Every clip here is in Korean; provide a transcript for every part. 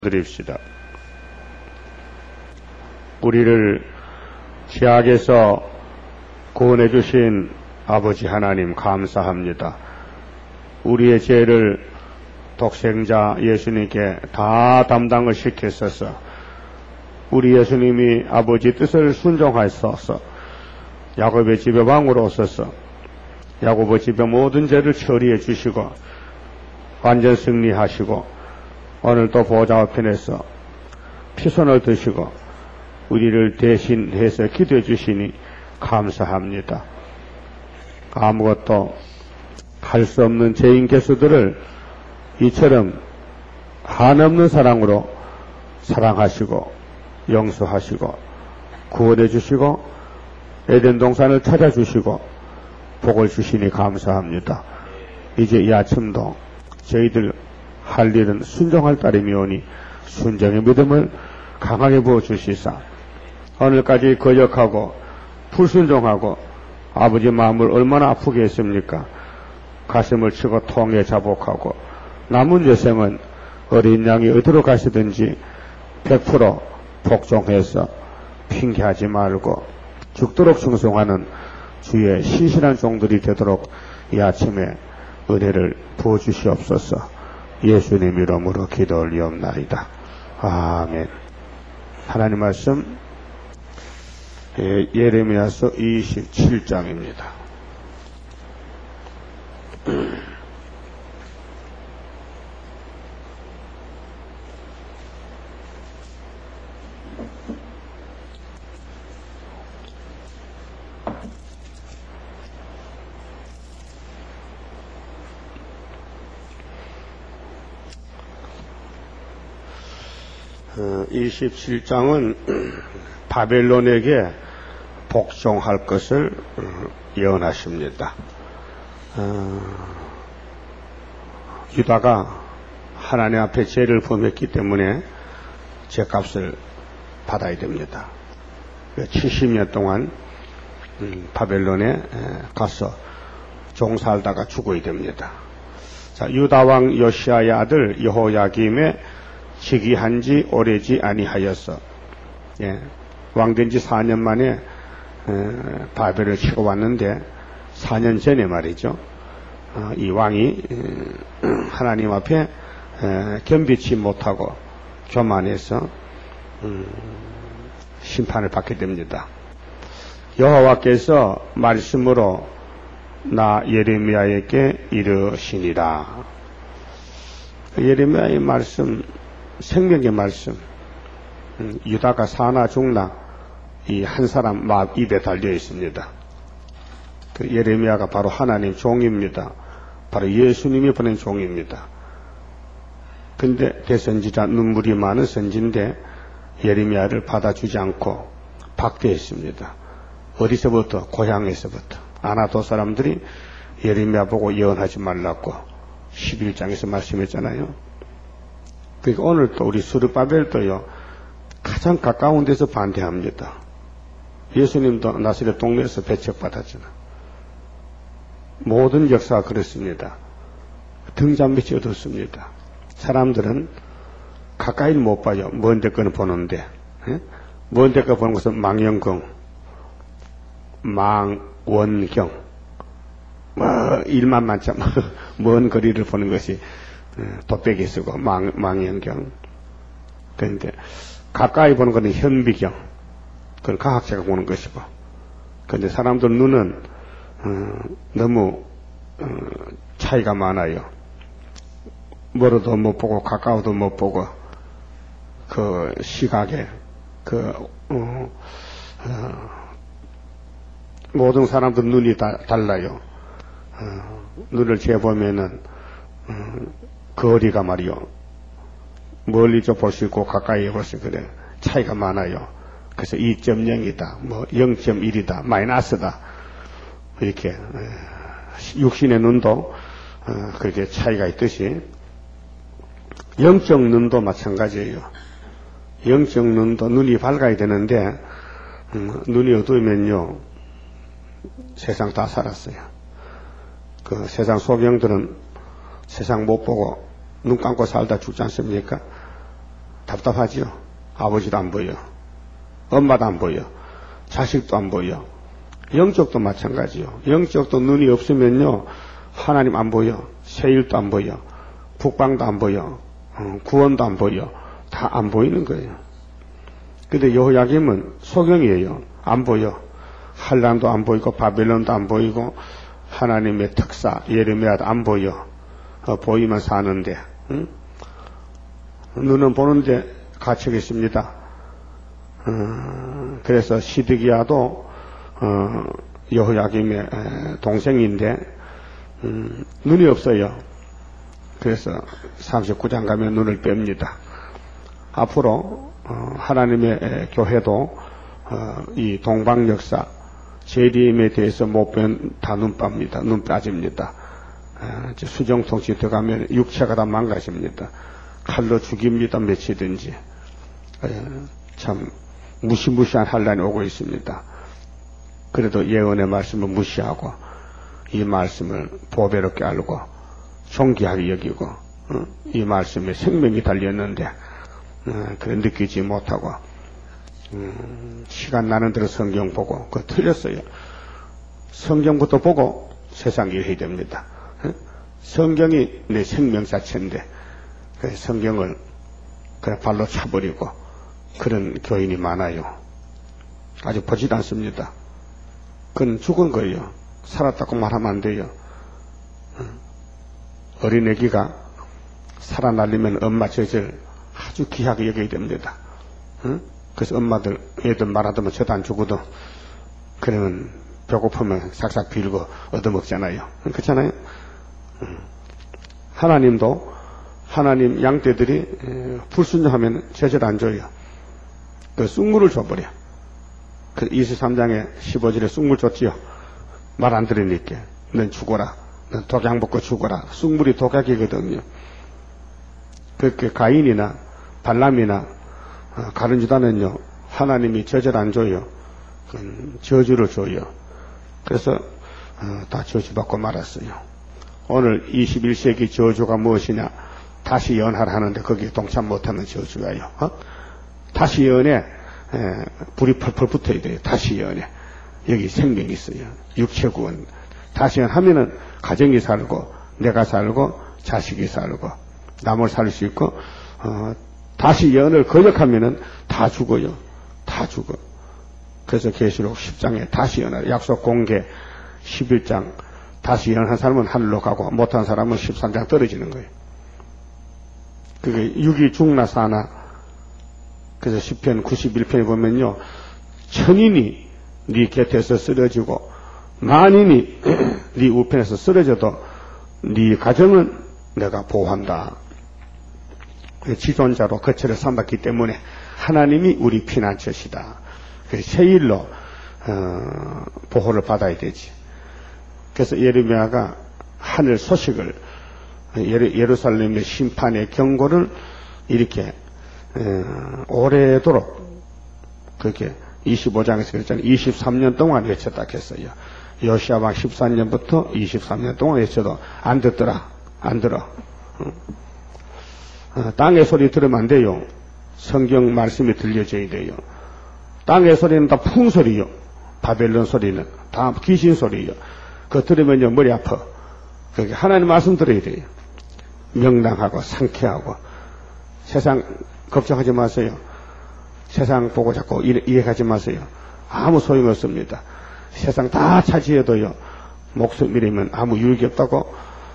드립시다. 우리를 죄악에서 구원해 주신 아버지 하나님 감사합니다. 우리의 죄를 독생자 예수님께 다 담당을 시켰어서 우리 예수님이 아버지 뜻을 순종하셔서 야곱의 집에 왕으로 오셔서 야곱의 집의 모든 죄를 처리해 주시고 완전 승리하시고 오늘도 보좌 편에서 피손을 드시고 우리를 대신해서 기도해 주시니 감사합니다. 아무것도 할 수 없는 죄인 개수들을 이처럼 한없는 사랑으로 사랑하시고 용서하시고 구원해 주시고 에덴 동산을 찾아주시고 복을 주시니 감사합니다. 이제 이 아침도 저희들 할 일은 순종할 따름이오니 순종의 믿음을 강하게 부어주시사 오늘까지 거역하고 불순종하고 아버지 마음을 얼마나 아프게 했습니까? 가슴을 치고 통에 자복하고 남은 여생은 어린 양이 어디로 가시든지 100% 복종해서 핑계하지 말고 죽도록 충성하는 주의 신실한 종들이 되도록 이 아침에 은혜를 부어주시옵소서. 예수님 이름으로 기도 올리옵나이다. 아멘. 하나님 말씀 예레미야서 27장입니다. 어, 27장은 바벨론에게 복종할 것을 예언하십니다. 유다가 하나님 앞에 죄를 범했기 때문에 죄값을 받아야 됩니다. 70년 동안 바벨론에 가서 종살다가 죽어야 됩니다. 자, 유다 왕 요시아의 아들 여호야김의 즉위한 지 오래지 아니하여서 왕된 지 4년 만에 바벨을 치고 왔는데 4년 전에 말이죠. 이 왕이 하나님 앞에 겸비치 못하고 교만해서 심판을 받게 됩니다. 여호와께서 말씀으로 나 예레미야에게 이르시니라. 예레미야의 말씀 생명의 말씀, 유다가 사나 죽나 이 한 사람 입에 달려 있습니다. 그 예레미야가 바로 하나님 종입니다. 바로 예수님이 보낸 종입니다. 근데 대선지자 눈물이 많은 선지인데 예레미야를 받아주지 않고 박대했습니다. 어디서부터? 고향에서부터. 아나도 사람들이 예레미야 보고 예언하지 말라고 11장에서 말씀했잖아요. 그러니까 오늘 또 우리 스룹바벨도요 가장 가까운 데서 반대합니다. 예수님도 나사렛 동네에서 배척받았잖아. 모든 역사가 그렇습니다. 등잔빛이 어둡습니다. 사람들은 가까이 못 봐요. 먼 데 거는 보는데 먼 데 거 보는 것은 망연경, 망원경, 일만 많자 먼 거리를 보는 것이 돗배기 쓰고 망연경. 그런데 가까이 보는 것은 현비경. 그건 과학자가 보는 것이고. 그런데 사람들 눈은 너무 차이가 많아요. 멀어도 못 보고 가까워도 못 보고 그 시각에 모든 사람들 눈이 다 달라요. 눈을 재보면은 거리가 말이요 멀리 좀 볼 수 있고 가까이 볼 수 있고 그래 차이가 많아요. 그래서 2.0이다 뭐 0.1이다 마이너스다 이렇게 육신의 눈도 그렇게 차이가 있듯이 영적 눈도 마찬가지예요. 영적 눈도 눈이 밝아야 되는데 눈이 어두우면요 세상 다 살았어요. 그 세상 소병들은 세상 못 보고 눈 감고 살다 죽지 않습니까? 답답하지요. 아버지도 안 보여. 엄마도 안 보여. 자식도 안 보여. 영적도 마찬가지요. 영적도 눈이 없으면요. 하나님 안 보여. 세일도 안 보여. 국방도 안 보여. 구원도 안 보여. 다 안 보이는 거예요. 근데 여호야김은 소경이에요. 안 보여. 한란도 안 보이고 바벨론도 안 보이고 하나님의 특사 예레미야도 안 보여. 보이면 사는데 눈은 보는데 갇혀 있습니다. 그래서 시드기야도 여호야김의 동생인데 눈이 없어요. 그래서 39장 가면 눈을 뺍니다. 앞으로 하나님의 교회도 이 동방 역사 재림에 대해서 못 뺀 다 눈 빱니다. 눈 빠집니다. 수정통치 들어가면 육체가 다 망가집니다. 칼로 죽입니다. 며칠든지. 참 무시무시한 환란이 오고 있습니다. 그래도 예언의 말씀을 무시하고 이 말씀을 보배롭게 알고 존귀하게 여기고 이 말씀에 생명이 달렸는데 그래 느끼지 못하고 시간 나는 대로 성경 보고 그거 틀렸어요. 성경부터 보고 세상 일해야 됩니다. 성경이 내 생명 자체인데 성경을 그냥 발로 차버리고 그런 교인이 많아요. 아직 보지도 않습니다. 그건 죽은 거예요. 살았다고 말하면 안 돼요. 어린애기가 살아날리면 엄마 젖을 아주 귀하게 여겨야 됩니다. 그래서 엄마들 애들 말하다면 저도 안 주거든. 그러면 배고프면 싹싹 빌고 얻어먹잖아요. 그렇잖아요. 하나님도 하나님 양떼들이 불순종하면 제절 안 줘요. 그 쑥물을 줘버려. 그 23장에 15절에 쑥물 줬지요. 말 안 들으니까 넌 죽어라. 넌 독약 먹고 죽어라. 쑥물이 독약이거든요. 그렇게 가인이나 발람이나 가룟유다는요 하나님이 저절 안 줘요. 저주를 줘요. 그래서 다 저주받고 말았어요. 오늘 21세기 저주가 무엇이냐? 다시 연하라 하는데 거기에 동참 못하는 저주가요. 다시 연에 불이 펄펄 붙어야 돼요. 다시 연에 여기 생명이 있어요. 육체구원. 다시 연하면은 가정이 살고 내가 살고 자식이 살고 남을 살 수 있고 다시 연을 거역하면은 다 죽어요. 다 죽어. 그래서 계시록 10장에 다시 연하라. 약속 공개 11장 다시 연한 사람은 하늘로 가고 못한 사람은 13장 떨어지는 거예요. 그게 육이 죽나 사나. 그래서 시편 91편에 보면요. 천인이 네 곁에서 쓰러지고 만인이 네 우편에서 쓰러져도 네 가정은 내가 보호한다. 지존자로 거처를 삼았기 때문에 하나님이 우리 피난처시다. 세일로 보호를 받아야 되지. 그래서 예레미야가 하늘 소식을 예루살렘의 심판의 경고를 이렇게 오래도록 그렇게 25장에서 그랬잖아요. 23년 동안 외쳤다 했어요. 요시아왕 14년부터 23년 동안 외쳐도 안 듣더라. 안 들어. 땅의 소리 들으면 안 돼요. 성경 말씀이 들려져야 돼요. 땅의 소리는 다 풍소리요. 바벨론 소리는 다 귀신 소리요. 그거 들으면요 머리 아파. 그게 하나님 말씀 들어야 돼요. 명랑하고 상쾌하고. 세상 걱정하지 마세요. 세상 보고 자꾸 이해하지 마세요. 아무 소용 없습니다. 세상 다 차지해도요 목숨 잃으면 아무 유익이 없다고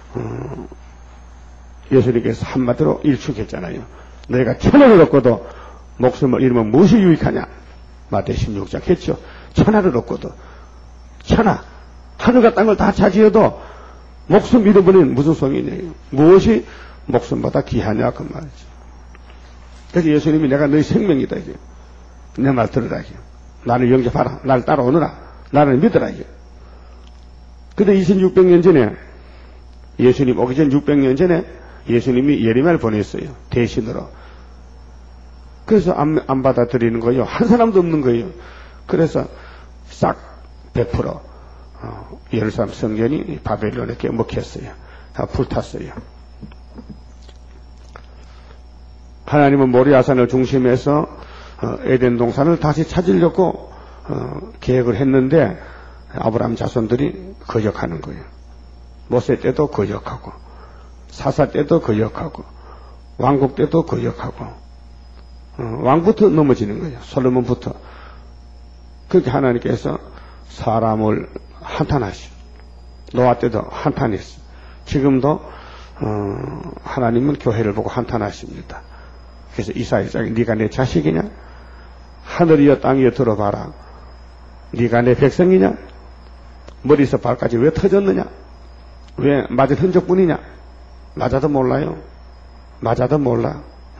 예수님께서 한마디로 일축했잖아요. 너희가 천하를 얻고도 목숨을 잃으면 무엇이 유익하냐? 마태 16장 했죠. 천하를 얻고도 천하 하늘과 땅을 다 차지해도 목숨 잃어버리면 무슨 소용이 있냐요. 무엇이 목숨보다 귀하냐 그 말이죠. 그래서 예수님이 내가 너희 생명이다 이게. 내 말 들으라 이게. 나를 영접하라. 나를 따라오느라. 나를 믿으라 이게. 근데 2600년 전에 예수님 오기 전 600년 전에 예수님이 예레미야를 보냈어요. 대신으로. 그래서 안 받아들이는 거예요. 한 사람도 없는 거예요. 그래서 싹 100% 예루살렘 성전이 바벨론에게 먹혔어요. 다 불탔어요. 하나님은 모리아산을 중심해서 에덴 동산을 다시 찾으려고 계획을 했는데 아브라함 자손들이 거역하는 거예요. 모세 때도 거역하고 사사 때도 거역하고 왕국 때도 거역하고 왕부터 넘어지는 거예요. 솔로몬부터. 그렇게 하나님께서 사람을 한탄하시오. 노아 때도 한탄했어. 지금도 하나님은 교회를 보고 한탄하십니다. 그래서 이사야장에 네가 내 자식이냐? 하늘이여 땅이여 들어봐라. 네가 내 백성이냐? 머리에서 발까지 왜 터졌느냐? 왜 맞은 흔적뿐이냐? 맞아도 몰라요. 맞아도 몰라.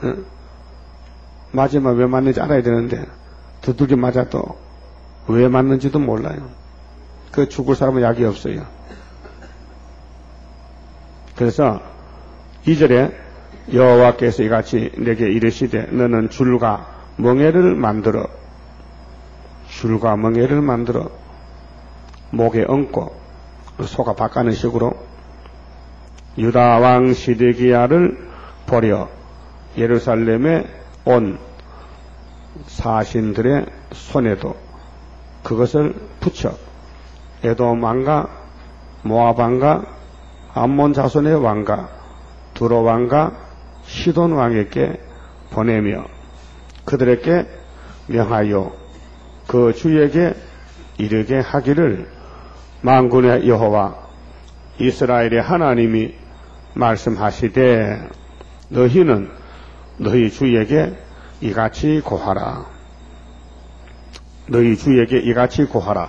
맞으면 왜 맞는지 알아야 되는데 두들겨 맞아도 왜 맞는지도 몰라요. 그 죽을 사람은 약이 없어요. 그래서 2절에 여호와께서 이같이 내게 이르시되 너는 줄과 멍에를 만들어 목에 얹고 소가 바가는 식으로 유다 왕 시드기야를 버려 예루살렘에 온 사신들의 손에도 그것을 붙여 에돔 왕과 모압 왕과 암몬 자손의 왕과 두로 왕과 시돈 왕에게 보내며 그들에게 명하여 그 주에게 이르게 하기를 만군의 여호와 이스라엘의 하나님이 말씀하시되 너희는 너희 주에게 이같이 고하라. 너희 주에게 이같이 고하라.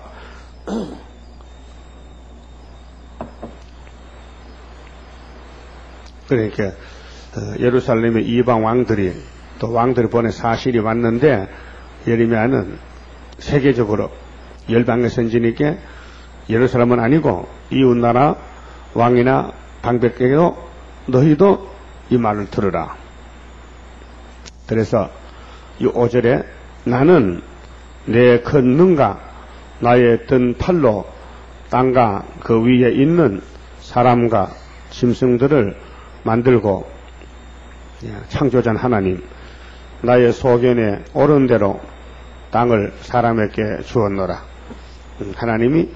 그러니까 예루살렘의 이방 왕들이 또 왕들이 보낸 사실이 왔는데 예레미야는 세계적으로 열방의 선지니께 예루살렘은 아니고 이웃나라 왕이나 방백에게도 너희도 이 말을 들으라. 그래서 이 5절에 나는 내 큰 능과 나의 든 팔로 땅과 그 위에 있는 사람과 짐승들을 만들고 창조전 하나님 나의 소견에 옳은 대로 땅을 사람에게 주었노라. 하나님이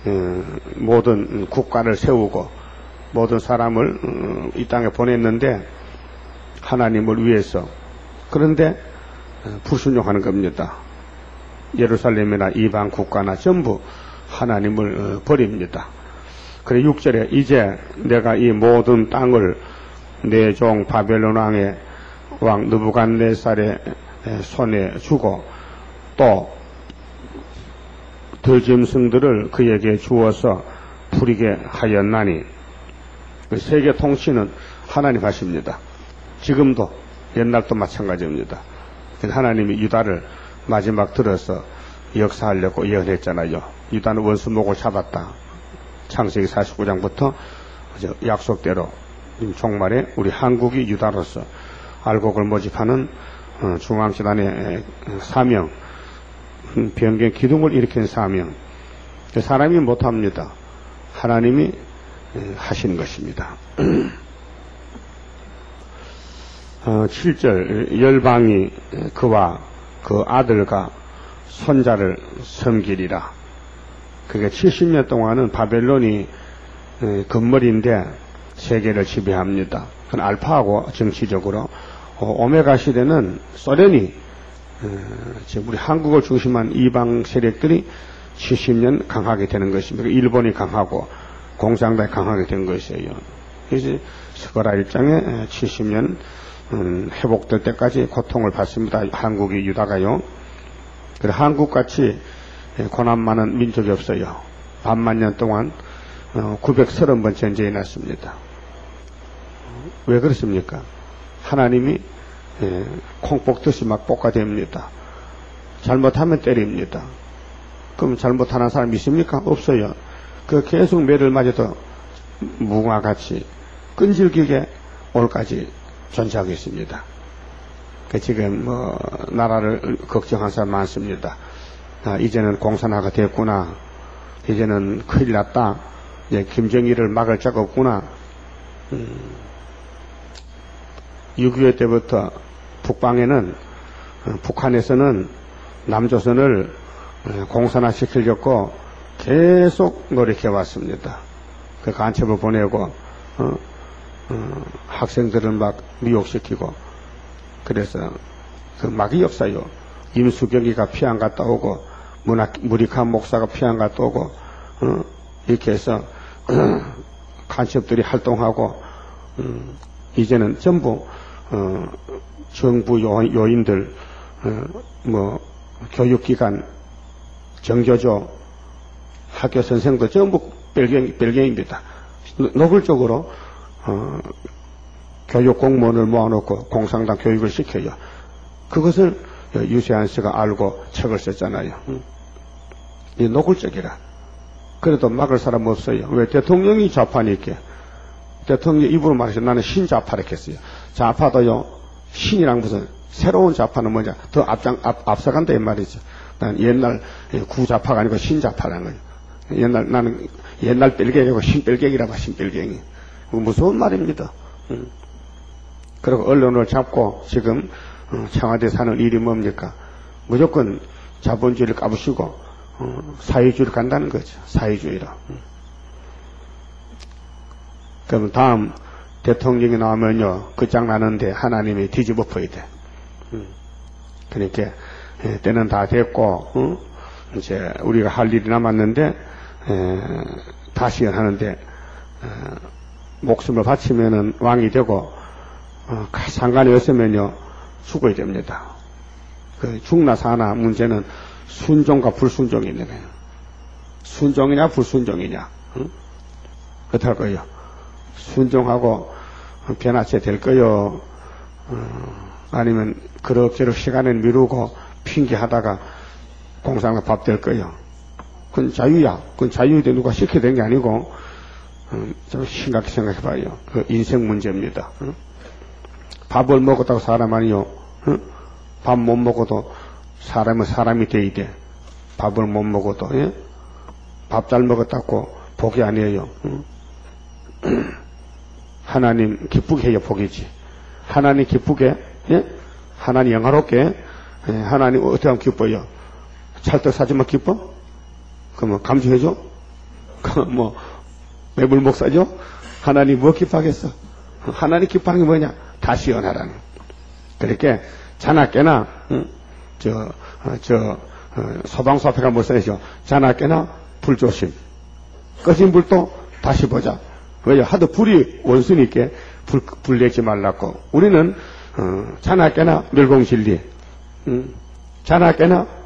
모든 국가를 세우고 모든 사람을 이 땅에 보냈는데 하나님을 위해서 그런데 불순종하는 겁니다. 예루살렘이나 이방 국가나 전부 하나님을 버립니다. 그래 6절에 이제 내가 이 모든 땅을 내 종 바벨론 왕의 왕 느부갓네살의 손에 주고 또 들짐승들을 그에게 주어서 부리게 하였나니 세계 통치는 하나님 하십니다. 지금도 옛날도 마찬가지입니다. 하나님이 유다를 마지막 들어서 역사하려고 예언했잖아요. 유다는 원수목을 잡았다. 창세기 49장부터 약속대로 종말에 우리 한국이 유다로서 알곡을 모집하는 중앙재단의 사명, 변경 기둥을 일으킨 사명, 사람이 못합니다. 하나님이 하신 것입니다. 7절 열방이 그와 그 아들과 손자를 섬기리라. 그게 70년 동안은 바벨론이 건물인데 세계를 지배합니다. 그건 알파하고 정치적으로 오메가 시대는 소련이 지금 우리 한국을 중심한 이방 세력들이 70년 강하게 되는 것입니다. 일본이 강하고 공산당이 강하게 된 것이에요. 그래서 스가랴 1장에 70년 회복될 때까지 고통을 받습니다. 한국이 유다가요. 그래 한국같이 고난 많은 민족이 없어요. 반만 년 동안 930번 전쟁이 났습니다. 왜 그렇습니까? 하나님이 콩 볶듯이 막 볶아댑니다. 잘못하면 때립니다. 그럼 잘못하는 사람 있습니까? 없어요. 그 계속 매를 맞아도 무궁화같이 끈질기게 오늘까지 존재하고 있습니다. 지금 나라를 걱정한 사람 많습니다. 이제는 공산화가 됐구나. 이제는 큰일 났다. 이제 김정일을 막을 자가 없구나. 6.25 때부터 북방에는, 북한에서는 남조선을 공산화시키려고 계속 노력해왔습니다. 그 간첩을 보내고, 학생들을 막 미혹시키고, 그래서 그 막이 역사요. 임수경이가 피안 갔다 오고, 무리칸 목사가 피안 갔다 오고, 이렇게 해서 간첩들이 활동하고, 이제는 전부 정부 요인들, 교육기관, 정교조, 학교 선생도 전부 별개입니다. 노골적으로 교육 공무원을 모아놓고 공산당 교육을 시켜요. 그것을 유세한 씨가 알고 책을 썼잖아요. 이 노골적이라. 그래도 막을 사람 없어요. 왜? 대통령이 좌파니까. 대통령이 입으로 말해서 나는 신좌파라 했어요. 좌파도요, 신이랑 무슨 새로운 좌파는 뭐냐, 더 앞서간다 이 말이죠. 난 옛날 구좌파가 아니고 신좌파라는 거예요. 나는 옛날 뺄갱이고 신뺄갱이라 봐, 신뺄갱이. 무서운 말입니다. 그리고 언론을 잡고 지금 청와대 사는 일이 뭡니까? 무조건 자본주의를 까부시고 사회주의를 간다는 거죠. 사회주의로. 그럼 다음 대통령이 나오면요, 끝장나는데 하나님이 뒤집어 엎어야 돼. 그러니까 때는 다 됐고, 이제 우리가 할 일이 남았는데 다시 하는데 목숨을 바치면은 왕이 되고, 상관이 없으면요 죽어야 됩니다. 그 죽나 사나 문제는 순종과 불순종이 있는 거예요. 순종이냐 불순종이냐. 어떡할 거예요? 순종하고 변화체 될 거요? 아니면 그럭저럭 시간을 미루고 핑계하다가 공산당 밥 될 거요? 그건 자유야. 그건 자유인데 누가 시켜야 되는 게 아니고, 좀 심각히 생각해봐요. 그 인생 문제입니다. 밥을 먹었다고 사람 아니요? 밥 못 먹어도 사람은 사람이 돼야 돼. 밥을 못 먹어도, 예? 밥 잘 먹었다고 복이 아니에요. 하나님 기쁘게 해야 복이지. 하나님 기쁘게, 예? 하나님 영화롭게, 예? 하나님 어떻게 하면 기뻐요? 찰떡 사주면 기뻐? 그러면 감주해줘? 그럼 뭐, 매불목 사줘? 하나님 뭐 기뻐하겠어? 하나님 기뻐하는 게 뭐냐? 다 시원하라는. 그렇게 자나깨나, 소방서 앞에 가면 못 써야죠. 자나깨나 불조심. 꺼진 불도 다시 보자. 왜요? 하도 불이 원수니까 불 내지 말라고. 우리는, 자나깨나 멸공진리. 자나깨나,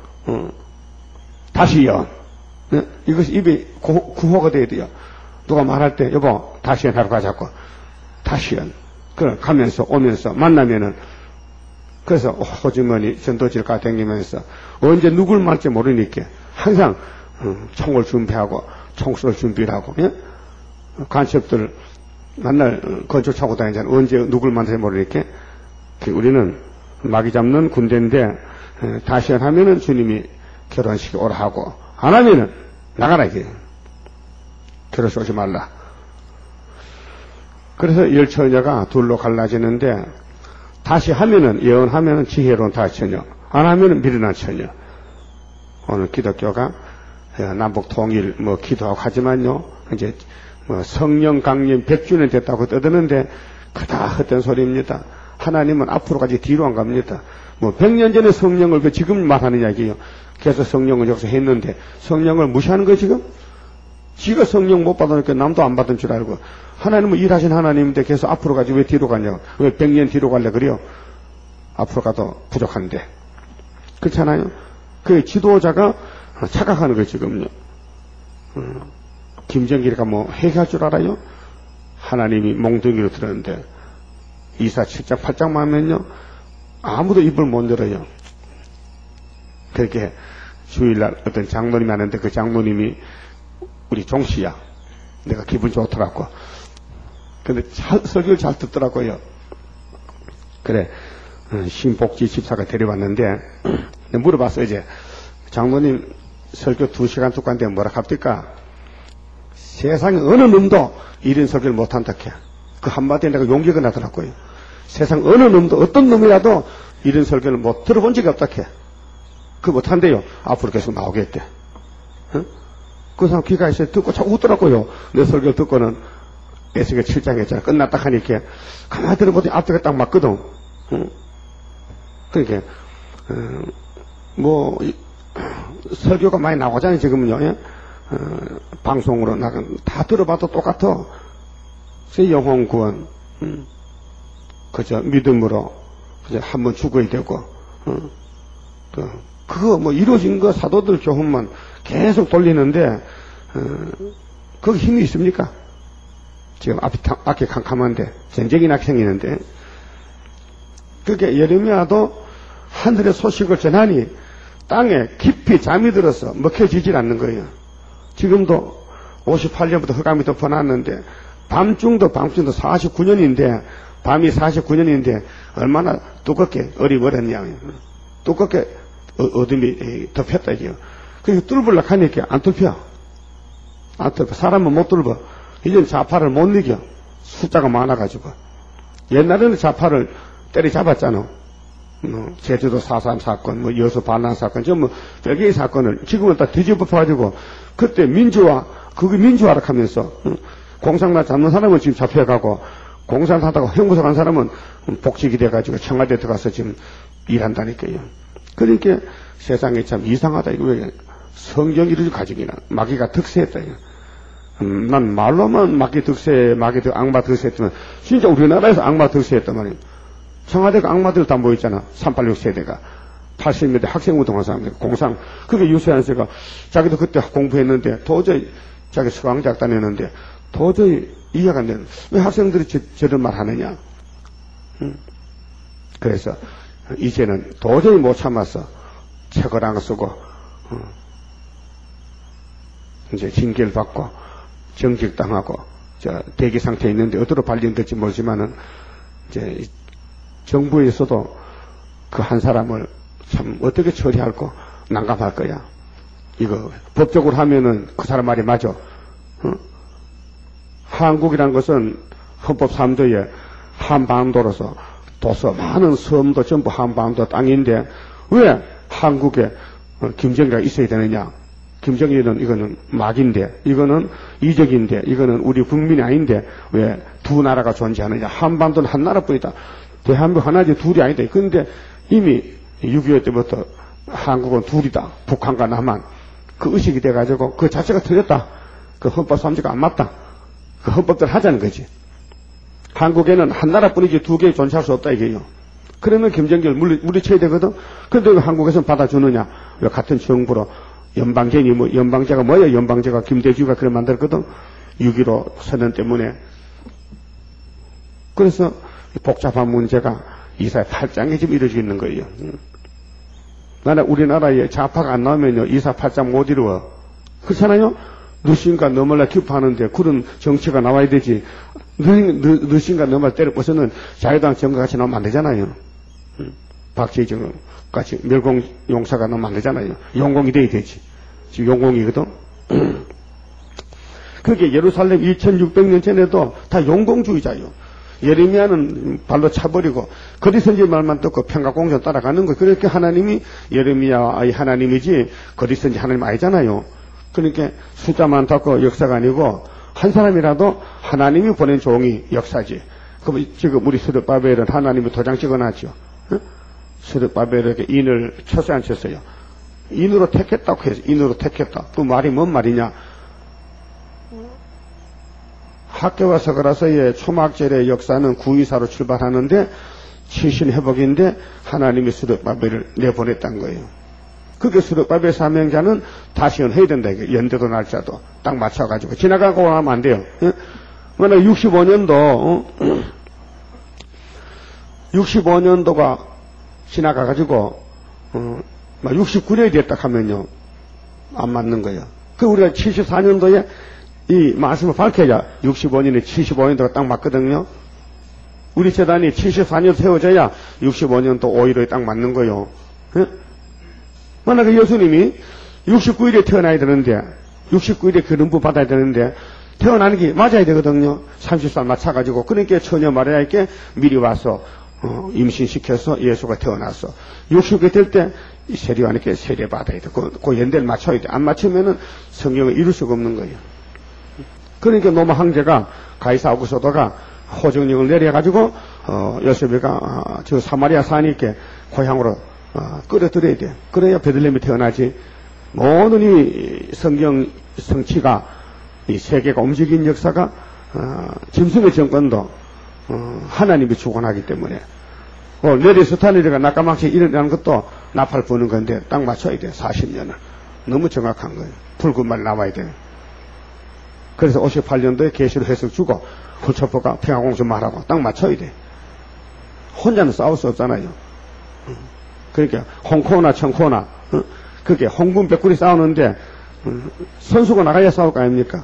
다시연. 이것이 입에 구호가 돼야 돼요. 누가 말할 때, 여보, 다시연 하러 가자고. 다시연. 그래, 가면서, 오면서, 만나면은, 그래서, 호주머니, 전도지를 가다니면서, 언제 누굴 말지 모르니까, 항상, 총을 준비하고, 총 쏠 준비를 하고, 예? 간첩들, 만날, 건축 차고 다니잖아. 언제 누굴 만날지 모르니까, 우리는 마귀 잡는 군대인데, 다시연 하면은 주님이 결혼식에 오라 하고, 안 하면은, 나가라, 이게. 결혼식 오지 말라. 그래서 열처녀가 둘로 갈라지는데, 다시 하면은, 예언하면은 지혜로운 다처녀, 안 하면은 미련한 처녀. 오늘 기독교가 남북 통일 기도하고 하지만요, 이제 성령 강림 100주년 됐다고 떠드는데, 그다 헛된 소리입니다. 하나님은 앞으로까지 뒤로 안 갑니다. 100년 전에 성령을 왜 지금 말하느냐, 이게요. 계속 성령을 여기서 했는데, 성령을 무시하는 거예요, 지금? 지가 성령 못 받으니까 남도 안 받은 줄 알고, 하나님은 일하신 하나님인데 계속 앞으로 가지 왜 뒤로 가냐고. 왜 100년 뒤로 갈래 그래요? 앞으로 가도 부족한데. 그렇잖아요? 그 지도자가 착각하는 거예요, 지금요. 김정길이가 회개할 줄 알아요? 하나님이 몽둥이로 들었는데, 이사 7장 8장만 하면요, 아무도 입을 못 열어요. 그렇게 주일날 어떤 장로님이 하는데, 그 장로님이 우리 종씨야. 내가 기분 좋더라고. 근데 설교를 잘 듣더라고요. 그래, 신복지 집사가 데려왔는데, 물어봤어, 이제. 장로님 설교 2시간 뚝간데 뭐라 합니까? 세상에 어느 놈도 이런 설교를 못한다 해. 그 한마디에 내가 용기가 나더라고요. 세상 어느 놈도, 어떤 놈이라도 이런 설교를 못 들어본 적이 없다 캐. 그 못한대요. 앞으로 계속 나오겠대. 어? 그 사람 귀가 있어요. 듣고 자꾸 웃더라고요. 내 설교 듣고는 에스겔 7장 했잖아. 끝났다 하니까 가만히 들어보더니 앞뒤가 딱 맞거든. 그러니까 설교가 많이 나오잖아요. 지금은요. 예? 방송으로 나간 다 들어봐도 똑같아. 영혼 구원, 그저 믿음으로 그저 한번 죽어야 되고, 그거 뭐 이루어진 거 사도들 교훈만 계속 돌리는데 그 힘이 있습니까? 지금 앞이 캄캄한데 전쟁이 나 생기는데 그게 예레미야도 하늘의 소식을 전하니 땅에 깊이 잠이 들어서 먹혀지질 않는 거예요. 지금도 58년부터 흑암이 덮어놨는데 밤중도 49년인데 밤이 49년인데 얼마나 두껍게 어리버렸냐. 두껍게 어둠이 덮였다 이게요. 그래서 뚫으려고 하니까 안 뚫혀. 안 뚫혀. 사람은 못 뚫어. 이제는 좌파를 못 이겨. 숫자가 많아가지고. 옛날에는 좌파를 때려잡았잖아. 제주도 4.3 사건, 여수 반란 사건, 전부 별개의 사건을 지금은 다 뒤집어가지고 그때 민주화, 그게 민주화라 하면서 공산당 잡는 사람은 지금 잡혀가고 공산당하다가 형무소 간 사람은 복직이 돼가지고 청와대 들어가서 지금 일한다니까요. 그러니까 세상에 참 이상하다. 이거 왜 성경 이루어진 가정이나 마귀가 득세했다. 난 말로만 마귀 득세, 악마 득세했지만 진짜 우리나라에서 악마 득세했단 말이에요. 청와대가 악마들 다 모였잖아. 386 세대가. 80년대 학생운동한 사람들, 공상. 그게 유세한 씨가 자기도 그때 공부했는데 도저히 자기 수강작 다녔는데 도저히 이해가 안 되는. 왜 학생들이 저런 말 하느냐. 그래서 이제는 도저히 못 참아서 책을 안 쓰고 이제 징계를 받고 정직당하고 대기 상태에 있는데 어디로 발령될지 모르지만은 이제 정부에서도 그 한 사람을 참 어떻게 처리할까 난감할 거야. 이거 법적으로 하면은 그 사람 말이 맞아. 한국이라는 것은 헌법 3조에 한반도로서 도서 많은 섬도 전부 한반도 땅인데 왜 한국에 김정일이가 있어야 되느냐. 김정일은 이거는 막인데 이거는 이적인데 이거는 우리 국민이 아닌데 왜 두 나라가 존재하느냐. 한반도는 한 나라뿐이다. 대한민국 하나지 둘이 아니다. 그런데 이미 6.25 때부터 한국은 둘이다. 북한과 남한. 그 의식이 돼가지고 그 자체가 틀렸다. 그 헌법 3조가 안 맞다. 그 헌법대로 하자는 거지. 한국에는 한 나라뿐이지 두 개 존재할 수 없다 이게요. 그러면 김정일 물리쳐야 되거든. 그런데 왜 한국에서는 받아주느냐. 왜 같은 정부로 연방제니 연방제가 뭐야. 연방제가 김대중가 그래 만들었거든. 6.15 선언 때문에. 그래서 복잡한 문제가 이사의 8장에 지금 이루어지고 있는 거예요. 나는 우리나라에 좌파가 안 나오면요, 이사 8장 못 이루어. 그렇잖아요? 누신가 너말라 기업하는데 그런 정치가 나와야 되지. 누신가 너말 때려 부서는 자유당 정과 같이 나오면 안 되잖아요. 박지정 같이 멸공 용사가 나오면 안 되잖아요. 용공이 돼야 되지. 지금 용공이거든. 그게 예루살렘 2600년 전에도 다 용공주의자예요. 예레미야는 발로 차버리고 거리선지 말만 듣고 평가공전 따라가는 거. 그렇게 하나님이 예레미야의 하나님이지 거리선지 하나님 아니잖아요. 그러니까 숫자 많다고 역사가 아니고 한 사람이라도 하나님이 보낸 종이 역사지. 그럼 지금 우리 스룹바벨은 하나님이 도장 찍어놨죠. 스룹바벨에게 인을 쳤어요 안 쳤어요? 인으로 택했다고 해서 인으로 택했다. 그 말이 뭔 말이냐. 학교와 서가라서의 초막절의 역사는 구이사로 출발하는데 신신회복인데 하나님이 스룹바벨을 내보냈다는 거예요. 그게 스룹바벨 사명자는 다시 연해야 된다. 이게 연대도 날짜도 딱 맞춰가지고 지나가고 하면 안 돼요. 만약 65년도가 지나가가지고 69년이 됐다 하면요 안 맞는 거예요. 그 우리가 74년도에 이 말씀을 밝혀야 65년에 75년도가 딱 맞거든요. 우리 재단이 74년 세워져야 65년도 5.15에 딱 맞는 거요. 만약에 예수님이 69일에 태어나야 되는데 69일에 그름부 받아야 되는데 태어나는 게 맞아야 되거든요. 30살 맞춰가지고. 그러니까 처녀 마리아에게 미리 와서 임신시켜서 예수가 태어났어. 60개 될 때 세례요한에게 세례받아야 돼. 그 연대를 맞춰야 돼. 안 맞추면은 성경을 이룰 수가 없는 거예요. 그러니까 로마 황제가 가이사 아우구스토가 호정령을 내려가지고 요셉이가 저 사마리아 사니까 고향으로 끌어들여야 돼. 그래야 베들레헴이 태어나지. 모든 이 성경 성취가 이 세계가 움직인 역사가 짐승의 정권도 하나님이 주관하기 때문에 내리스타니가 낙가망치 일어나는 것도 나팔 부는 건데 딱 맞춰야 돼. 40년을. 너무 정확한 거예요. 붉은 말 나와야 돼요. 그래서 58년도에 계시로 해석 주고 훌초포가 평화공주 말하고 딱 맞춰야 돼. 혼자는 싸울 수 없잖아요. 그러니까 홍코나 청코나 그게 홍군 백군이 싸우는데 선수가 나가야 싸울 거 아닙니까?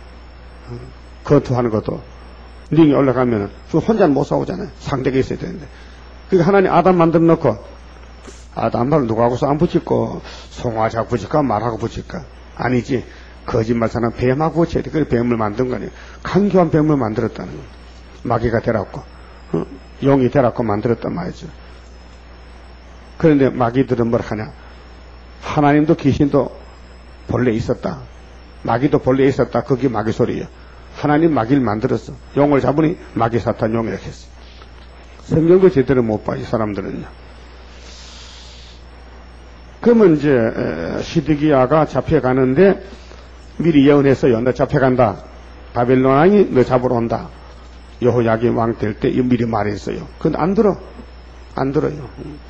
거투하는 것도 링에 올라가면 혼자는 못 싸우잖아요. 상대가 있어야 되는데. 그러니까 하나님 아담 만들어 놓고 아담을 누구하고 싸움 붙일까? 송아지하고 붙일까? 말하고 붙일까? 아니지. 거짓말 사람 뱀하고 붙여야 돼. 그래 뱀을 만든 거아니에요. 강교한 뱀을 만들었다는 거예요. 마귀가 되라고 용이 되라고 만들었단 말이죠. 그런데 마귀들은 뭘 하냐? 하나님도 귀신도 본래 있었다. 마귀도 본래 있었다. 그게 마귀 소리예요. 하나님 마귀를 만들었어. 용을 잡으니 마귀 사탄 용 이렇게 했어. 성경도 제대로 못 봐, 이 사람들은요. 그러면 이제 시드기야가 잡혀가는데 미리 예언했어요. 너 잡혀간다. 바벨론 왕이 너 잡으러 온다. 여호야김 왕 될 때 미리 말했어요. 근데 안 들어. 안 들어요.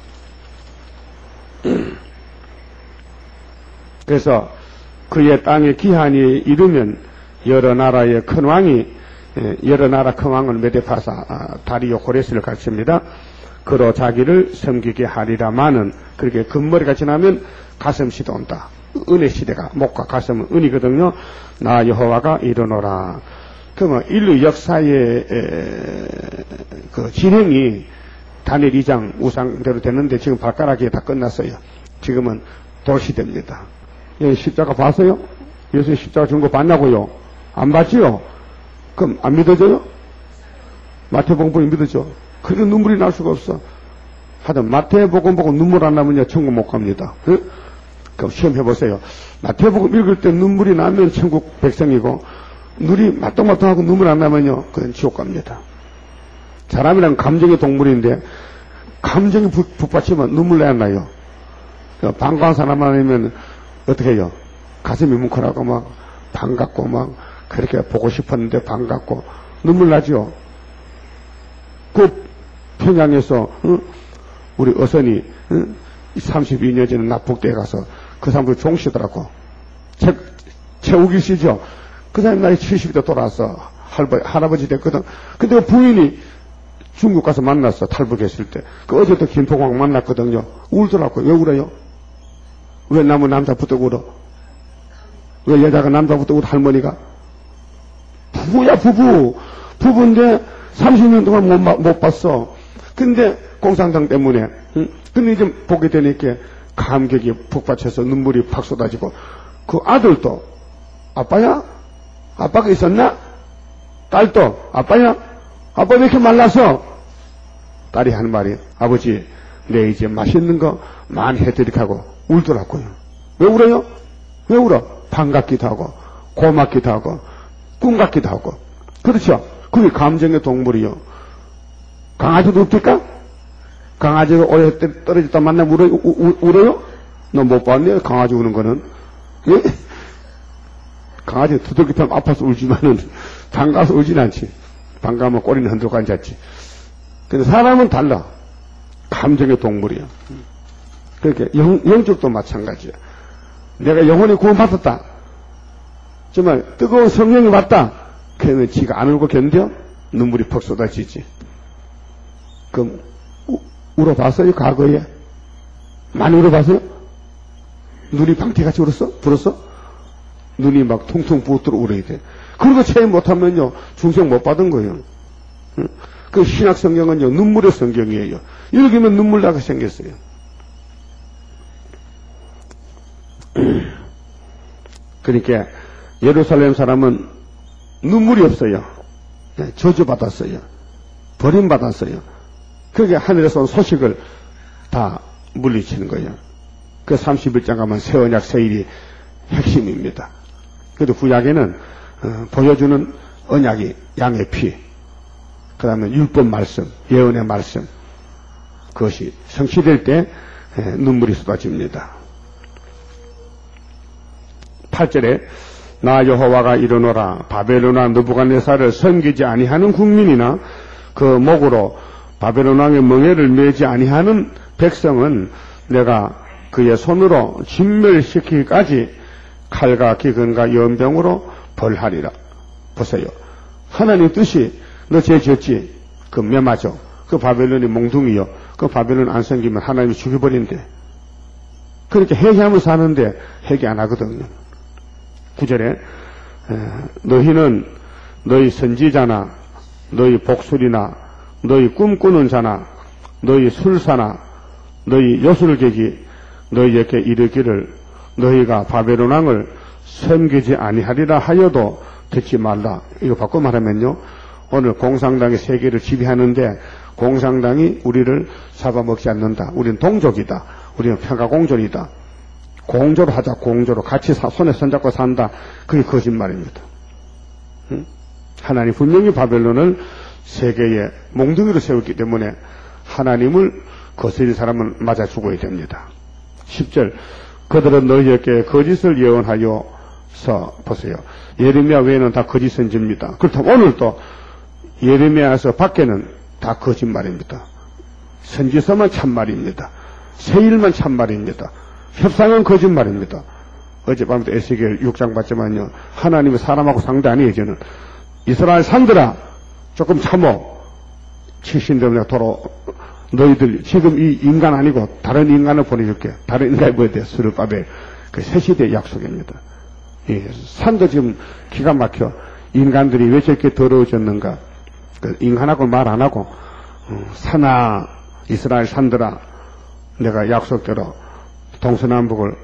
그래서 그의 땅에 기한이 이르면 여러 나라의 큰 왕이 여러 나라 큰 왕은 메데파사 다리오 고레스를 가르칩니다. 그로 자기를 섬기게 하리라마는 그렇게 금머리가 지나면 가슴 시도 온다. 은혜 시대가 목과 가슴은 은이거든요. 나 여호와가 이르노라. 그러면 인류 역사의 그 진행이 다니엘 2장 우상대로 됐는데 지금 발가락이 다 끝났어요. 지금은 돌시대입니다. 예, 십자가 봤어요? 예수님 십자가 준 거 봤냐고요? 안 봤지요? 그럼 안 믿어져요? 마태복음 보면 믿어져. 그래도 눈물이 날 수가 없어. 하여튼 마태복음 보고 눈물 안 나면요 천국 못 갑니다. 그? 그럼 시험해보세요. 마태복음 읽을 때 눈물이 나면 천국 백성이고 눈이 마똥마똥하고 눈물 안 나면요 그건 지옥 갑니다. 사람이란 감정의 동물인데 감정이 북받치면 눈물 내야 나요. 반가운 사람 아니면 어떻게 해요? 가슴이 뭉클하고 막 반갑고 막 그렇게 보고 싶었는데 반갑고 눈물 나죠. 그 평양에서 우리 어선이 32년 전에 납북대에 가서 그 사람들 종시더라고. 최우기 씨죠. 그 사람이 나이 70대 돌아왔어. 할아버지 됐거든. 근데 그 부인이 중국 가서 만났어. 탈북했을 때. 그 어제도 김포공항 만났거든요. 울더라고. 왜 울어요? 왜 남은 남자 붙들고 울어? 왜 여자가 남자 붙들고 울어? 할머니가? 부부야, 부부. 부부인데 30년 동안 못 봤어. 근데 공산당 때문에. 근데 이제 보게 되니까 감격이 북받쳐서 눈물이 팍 쏟아지고 그 아들도 아빠야? 아빠가 있었나? 딸도 아빠야? 아빠 왜 이렇게 말랐어? 딸이 하는 말이 아버지 내 이제 맛있는 거 많이 해드리게 하고 울더라고요. 왜 울어요? 왜 울어? 반갑기도 하고 고맙기도 하고 꿈 같기도 하고 그렇죠? 그게 감정의 동물이요. 강아지도 웃길까? 강아지가 오래 떨어졌다 만나면 울어요? 너 못 봤네? 강아지 우는 거는. 예? 강아지 두들기 타면 아파서 울지만은 반가워서 울진 않지. 반가우면 꼬리는 흔들고 앉았지. 근데 사람은 달라. 감정의 동물이야. 그렇게 영적도 마찬가지야. 내가 영혼이 구원받았다. 정말 뜨거운 성령이 왔다. 그러면 지가 안 울고 견뎌? 눈물이 퍽 쏟아지지. 그럼 울어봤어요? 과거에? 많이 울어봤어요? 눈이 방태같이 울었어? 불었어? 눈이 막 퉁퉁 부었도록 울어야 돼. 그리고 체험 못하면요 중생 못 받은 거예요. 그 신약 성경은요 눈물의 성경이에요. 읽으면 눈물 나게 생겼어요. 그러니까 예루살렘 사람은 눈물이 없어요. 저주받았어요. 버림받았어요. 그게 하늘에서 온 소식을 다 물리치는 거예요. 그 31장 가면 새 언약, 새 일이 핵심입니다. 그래도 구약에는 보여주는 언약이 양의 피, 그 다음에 율법 말씀, 예언의 말씀, 그것이 성취될 때 눈물이 쏟아집니다. 8절에 나 여호와가 이르노라 바벨론왕 느부갓네살을 섬기지 아니하는 국민이나 그 목으로 바벨론 왕의 멍에를 매지 아니하는 백성은 내가 그의 손으로 진멸시키기까지 칼과 기근과 연병으로 벌하리라. 보세요. 하나님 뜻이 너 죄 지었지? 그 매맞아. 그 바벨론이 몽둥이요. 그 바벨론 안 섬기면 하나님이 죽여버린대. 그렇게 회개하면 사는데 회개 안 하거든요. 9절에 너희는 너희 선지자나 너희 복술이나 너희 꿈꾸는 자나 너희 술사나 너희 요술객이 너희에게 이르기를 너희가 바벨론 왕을 섬기지 아니하리라 하여도 듣지 말라. 이거 바꿔 말하면요, 오늘 공산당이 세계를 지배하는데 공산당이 우리를 잡아먹지 않는다. 우리는 동족이다. 우리는 평화공존이다. 공조로 하자. 공조로 같이 손에 손잡고 산다. 그게 거짓말입니다. 응? 하나님 분명히 바벨론을 세계의 몽둥이로 세웠기 때문에 하나님을 거스린 사람은 맞아 죽어야 됩니다. 10절 그들은 너희에게 거짓을 예언하여서 보세요. 예레미야 외에는 다 거짓 선지입니다. 그렇다면 오늘도 예레미야에서 밖에는 다 거짓말입니다. 선지서만 참말입니다. 세일만 참말입니다. 협상은 거짓말입니다. 어젯밤부터 에스겔 6장 봤지만요, 하나님은 사람하고 상대 아니에요. 저는 이스라엘 산들아 조금 참어. 70년 내가 너희들 지금 이 인간 아니고 다른 인간을 보내줄게. 다른 인간이 뭐야 돼? 스룹바벨. 그 새 시대의 약속입니다. 예, 산도 지금 기가 막혀. 인간들이 왜 저렇게 더러워졌는가? 그 인간하고 말 안 하고 산아 이스라엘 산들아 내가 약속대로 동서남북을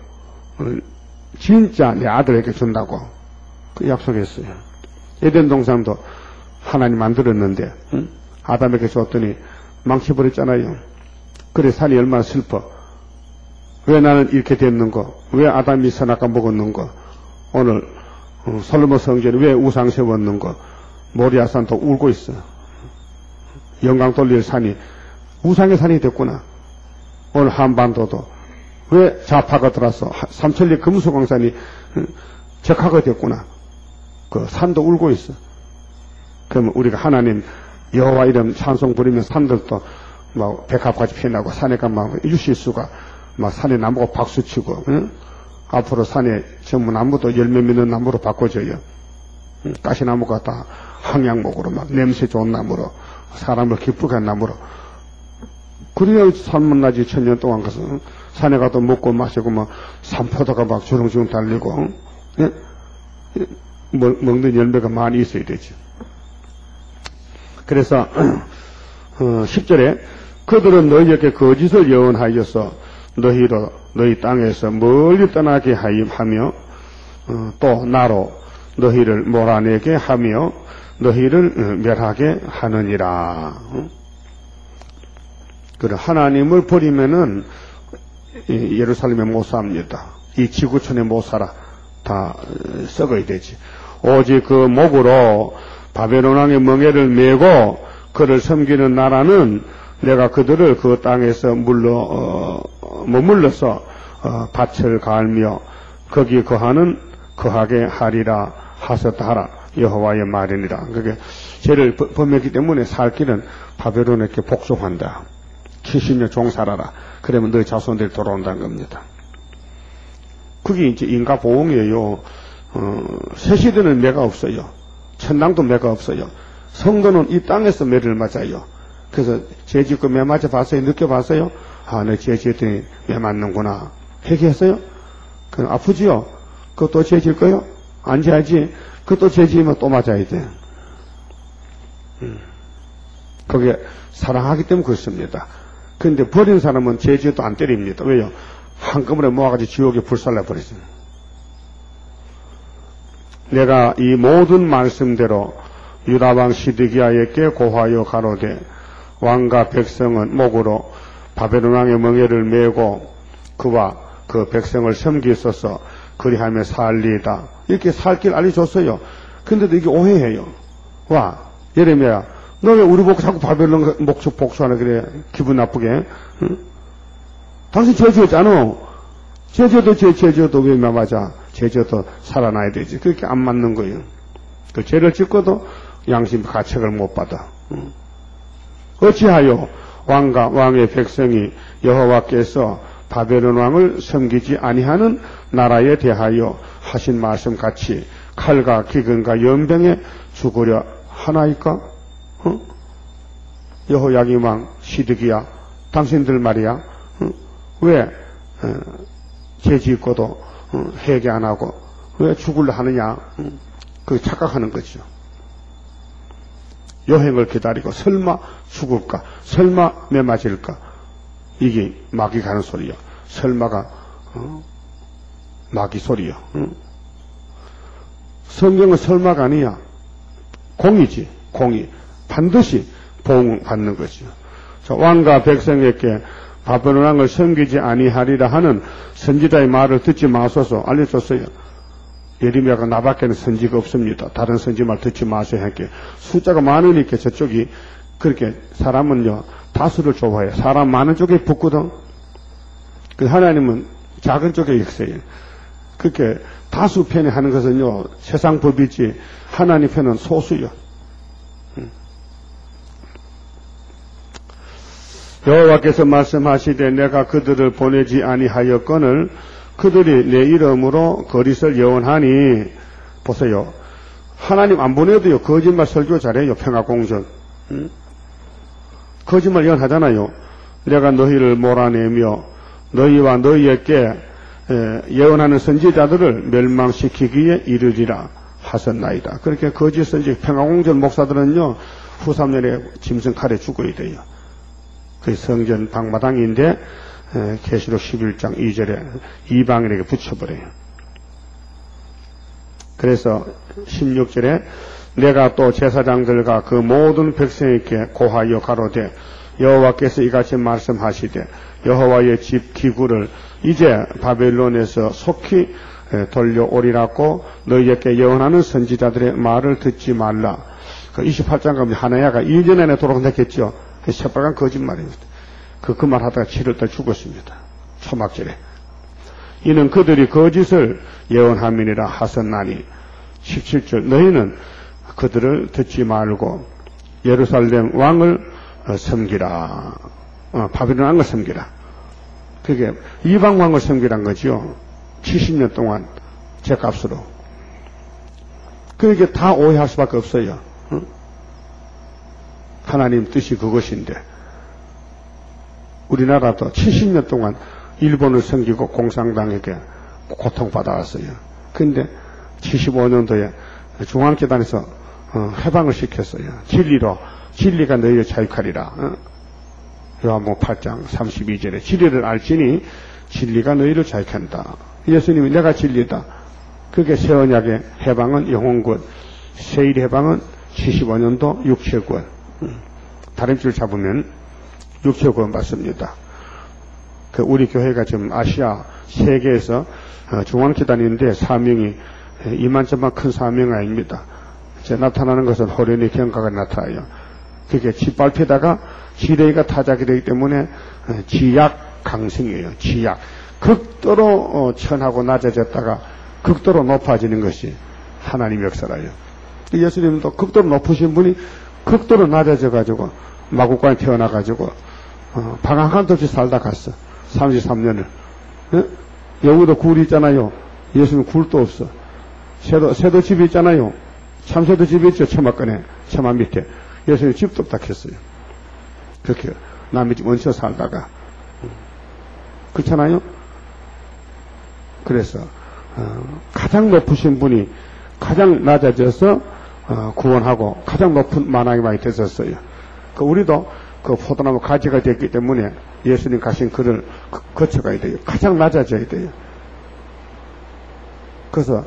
진짜 내 아들에게 준다고 그 약속했어요. 에덴 동산도 하나님 만들었는데 아담에게 줬더니 망쳐버렸잖아요. 그래 산이 얼마나 슬퍼. 왜 나는 이렇게 됐는가? 왜 아담이 선악과 먹었는가? 오늘 솔로몬 성전에 왜 우상 세웠는가? 모리아산도 울고 있어. 영광 돌릴 산이 우상의 산이 됐구나. 오늘 한반도도 왜 좌파가 들어서 삼천리 금수광산이 적화가 됐구나. 그 산도 울고 있어. 그러면 우리가 하나님 여호와 이름 찬송 부리면 산들도 막 백합같이 피어나고 산에 가면 유실수가 막 산에 나무가 박수치고 응? 앞으로 산에 전부 나무도 열매 맺는 나무로 바꿔져요. 가시나무가 다 항양목으로 막 냄새 좋은 나무로 사람을 기쁘게 한 나무로. 그래야 산만나지 천년 동안 가서 산에 가도 먹고 마시고 막 산포도가 막 주렁주렁 달리고 예? 먹는 열매가 많이 있어야 되죠. 그래서 10절에 그들은 너희에게 거짓을 예언하여서 너희 땅에서 멀리 떠나게 하며 또 나로 너희를 몰아내게 하며 너희를 멸하게 하느니라. 그래 하나님을 버리면은 예루살렘에 못 삽니다. 이 지구촌에 못 살아. 다 썩어야 되지. 오직 그 목으로 바벨론 왕의 멍에를 메고 그를 섬기는 나라는 내가 그들을 그 땅에서 머물러서 밭을 갈며 거기 거하게 하리라 하셨다 하라. 여호와의 말이니라. 그게 죄를 범했기 때문에 살 길은 바벨론에게 복종한다. 70년 종살아라. 그러면 너희 자손들이 돌아온다는 겁니다. 그게 이제 인가 보응이에요. 새 시대는 매가 없어요. 천당도 매가 없어요. 성도는 이 땅에서 매를 맞아요. 그래서 죄 짓고 매 맞아 봤어요? 느껴봤어요? 아, 내 죄 짓더니 매 맞는구나. 회개했어요? 그럼 아프지요? 그것도 죄 질 거요? 안 지어야지. 그것도 죄 지으면 또 맞아야 돼. 그게 사랑하기 때문에 그렇습니다. 그런데 버린 사람은 죄 지어도 안 때립니다. 왜요? 한꺼번에 모아가지고 지옥에 불살라 버리죠. 내가 이 모든 말씀대로 유다왕 시드기야에게 고하여 가로되 왕과 백성은 목으로 바벨론 왕의 멍에를 메고 그와 그 백성을 섬기소서 그리하며 살리이다. 이렇게 살 길 알려줬어요. 근데도 이게 오해해요. 와, 예레미야, 너 왜 우리 보고 자꾸 바벨론 목적 복수하나 그래? 기분 나쁘게. 응? 당신 죄지었잖아. 죄지어도 죄지어도 왜 맞아? 죄지어도 살아나야 되지. 그렇게 안 맞는 거예요. 그 죄를 짓고도 양심 가책을 못 받아. 응? 어찌하여 왕과 왕의 백성이 여호와께서 바벨론 왕을 섬기지 아니하는 나라에 대하여 하신 말씀 같이 칼과 기근과 연병에 죽으려 하나이까? 여호야김 왕 시드기야, 당신들 말이야, 왜 죄 짓고도 회개 안 하고 왜 죽으려 하느냐? 그 착각하는 거죠. 여행을 기다리고 설마 죽을까? 설마 매맞을까? 이게 마귀 가는 소리야. 설마가 마귀 소리야. 성경은 설마가 아니야. 공이지. 공이. 반드시 보응 받는 거죠. 왕과 백성에게 바벨론 왕을 섬기지 아니하리라 하는 선지자의 말을 듣지 마소서 알려줬어요. 예레미야가 나밖에는 선지가 없습니다. 다른 선지 말 듣지 마세요. 하게 숫자가 많으니까 저쪽이 그렇게 사람은요 다수를 좋아해요. 사람 많은 쪽에 붙거든. 그 하나님은 작은 쪽에 있어요. 그렇게 다수 편에 하는 것은요 세상 법이지 하나님 편은 소수요. 여호와께서 말씀하시되 내가 그들을 보내지 아니하였거늘 그들이 내 이름으로 거짓을 예언하니. 보세요. 하나님 안 보내도요 거짓말 설교 잘해요. 평화공전. 거짓말 예언하잖아요. 내가 너희를 몰아내며 너희와 너희에게 예언하는 선지자들을 멸망시키기에 이르리라 하셨나이다. 그렇게 거짓 선지 평화공전 목사들은요 후 3년에 짐승 칼에 죽어야 돼요. 그 성전 방마당인데 계시록 11장 2절에 이방인에게 붙여버려요. 그래서 16절에 내가 또 제사장들과 그 모든 백성에게 고하여 가로되 여호와께서 이같이 말씀하시되 여호와의 집 기구를 이제 바벨론에서 속히 돌려오리라고 너희에게 예언하는 선지자들의 말을 듣지 말라. 그 28장 가면 하나야가 2년 내내 돌아간다겠죠. 새빨간 거짓말입니다. 그 말 하다가 7월달 죽었습니다. 초막절에. 이는 그들이 거짓을 예언함이니라 하셨나니. 17절 너희는 그들을 듣지 말고 예루살렘 왕을 섬기라. 바벨론 왕을 섬기라. 그게 이방 왕을 섬기란 거죠. 70년 동안 제값으로. 그러니까 다 오해할 수밖에 없어요. 하나님 뜻이 그것인데 우리나라도 70년 동안 일본을 섬기고 공산당에게 고통받아왔어요. 그런데 75년도에 중앙재단에서 해방을 시켰어요. 진리가 너희를 자유하리라. 요한복음 8장 32절에 진리를 알지니 진리가 너희를 자유한다. 예수님이 내가 진리다. 그게 새 언약의 해방은 영혼권, 세일 해방은 75년도 6,000권. 다른 줄 잡으면 6,000권 받습니다. 그 우리 교회가 지금 아시아 세계에서 중앙재단인데 사명이 이만저만 큰 사명 아닙니다. 이제 나타나는 것은 호련히 경과가 나타나요. 그게 짓밟히다가 지뢰가 타작이 되기 때문에 지약 강성이에요. 지약. 극도로 천하고 낮아졌다가 극도로 높아지는 것이 하나님 역사라요. 예수님도 극도로 높으신 분이 극도로 낮아져가지고 마국간에 태어나가지고 방 한 칸도 없이 살다 갔어. 33년을. 여기도 굴이 있잖아요. 예수님 굴도 없어. 새도 집이 있잖아요. 참새도 집이 있죠. 처마간에, 처마 밑에. 예수님 집도 없다 했어요. 그렇게 남의 집 얹혀 살다가. 그렇잖아요? 그래서 가장 높으신 분이 가장 낮아져서 구원하고 가장 높은 만왕이 많이 되셨어요. 우리도 그 포도나무 가지가 됐기 때문에 예수님 가신 그를 거쳐가야 돼요. 가장 낮아져야 돼요. 그래서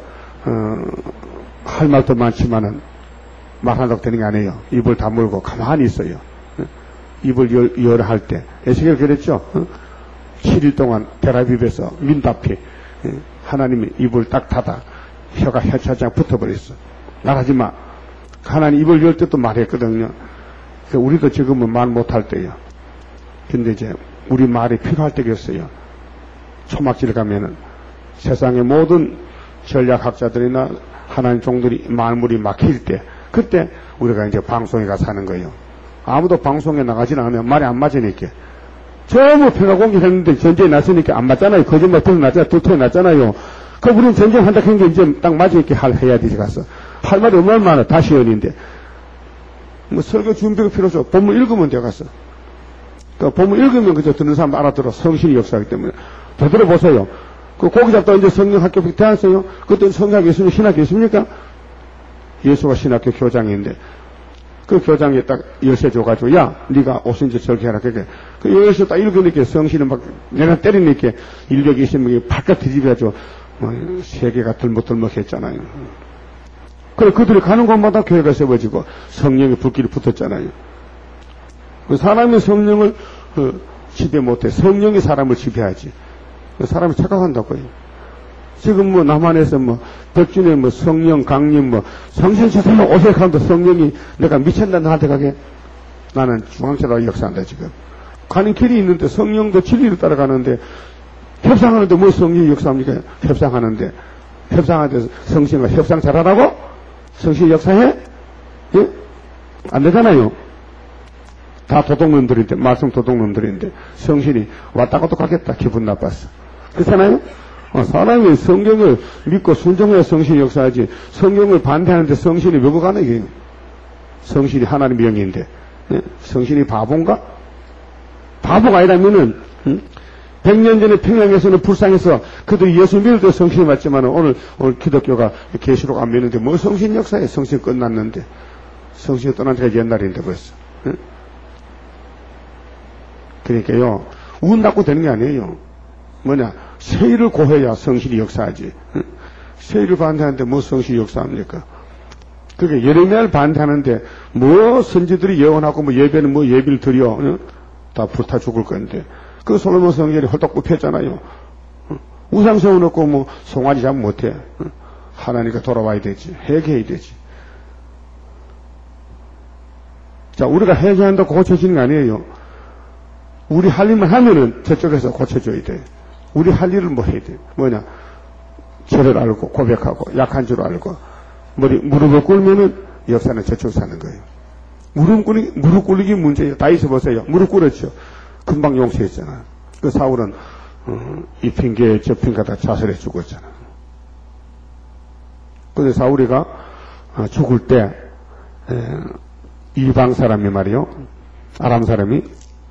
할 말도 많지만은 말 한다고 되는 게 아니에요. 입을 다물고 가만히 있어요. 입을 열어 할 때, 에스겔 그랬죠? 7일 동안 텔아비브에서 민답히 하나님이 입을 딱 닫아 혀가 혀차장 붙어버렸어. 말하지 마. 하나님 입을 열 때도 말했거든요. 우리도 지금은 말 못할 때요. 근데 이제 우리 말이 필요할 때겠어요. 초막질 가면은 세상의 모든 전략학자들이나 하나님 종들이 말물이 막힐 때, 그때 우리가 이제 방송에 가서 하는 거예요. 아무도 방송에 나가지는 않으면 말이 안 맞으니까. 전부 평화 공개했는데 전쟁이 났으니까 안 맞잖아요. 거짓말 터져났잖아요. 터져났잖아요. 그럼 우리는 전쟁한다 한 게 이제 딱 맞으니까 해야 되지 가서. 할 말이 얼마나 많아. 다시 연인데. 뭐 설교 준비가 필요 없어. 본문 읽으면 돼 가서. 그 본문 읽으면 그저 듣는 사람 알아들어. 성신이 역사하기 때문에. 되돌아보세요. 그 고기 잡다 이제 성령 학교 대하세요. 그때 성경 예수님 신학교 있습니까? 예수가 신학교 교장인데 그 교장이 딱 열쇠 줘가지고 야 네가 오신지 절개하라. 그게 그 열쇠 딱 읽으니까 성신은 막 내가 때리니까 120명이 바깥 뒤집어가지고 세계가 덜먹덜먹했잖아요. 그래 그들이 가는 곳마다 교회가 세워지고 성령의 불길이 붙었잖아요. 그 사람이 성령을 지배 못해. 성령이 사람을 지배하지. 사람이 착각한다고요. 지금 뭐 남한에서 뭐 백준에 뭐 성령 강림 뭐 성신체사만 오색한다. 성령이 내가 미쳤다 나한테 가게. 나는 중앙체로 역사한다 지금. 가는 길이 있는데 성령도 진리를 따라가는데 협상하는데 뭐 성령이 역사합니까? 협상하는데 성신과 협상 잘하라고? 성신 역사해? 예? 안 되잖아요. 다 도둑놈들인데 말씀 도둑놈들인데 성신이 왔다가도 가겠다. 기분 나빴어. 그렇잖아요? 사람이 성경을 믿고 순종해야 성신이 역사하지 성경을 반대하는데 성신이 왜 가나 이게. 성신이 하나님 명인데 예? 성신이 바본가? 바보가 아니라면은 100년 전에 평양에서는 불쌍해서 그들이 예수 믿을 때 성신이 맞지만 오늘 기독교가 계시록 안 믿는데 뭐 성신 역사에 성신 끝났는데 성신이 떠난 지가 옛날인데 벌써. 예? 그러니까요 운 닫고 되는 게 아니에요. 뭐냐 세일을 고해야 성신이 역사하지. 세일을 반대하는데 뭐 성신이 역사합니까? 그게 예레미야를 반대하는데 뭐 선지들이 예언하고 뭐 예배는 뭐 예비를 드려 다 불타 죽을 건데 그 솔로몬 성전이 헐떡 굽혔잖아요. 우상 세워놓고 뭐 송아지 잡 못해. 하나님께 돌아와야 되지. 회개해야 되지. 자 우리가 회개한다고 고쳐지는 거 아니에요. 우리 할 일만 하면은 저쪽에서 고쳐줘야 돼. 우리 할 일을 뭐 해야 돼? 뭐냐? 죄를 알고 고백하고 약한 줄 알고 무릎을 꿇으면은 역사는 저쪽에서 하는 거예요. 무릎 꿇기 문제예요. 다윗을 보세요. 무릎 꿇었죠. 금방 용서했잖아. 그 사울은 이 핑계 저 핑계 다 자살해 죽었잖아. 근데 사울이가 죽을 때 이방 사람이 말이요. 아람 사람이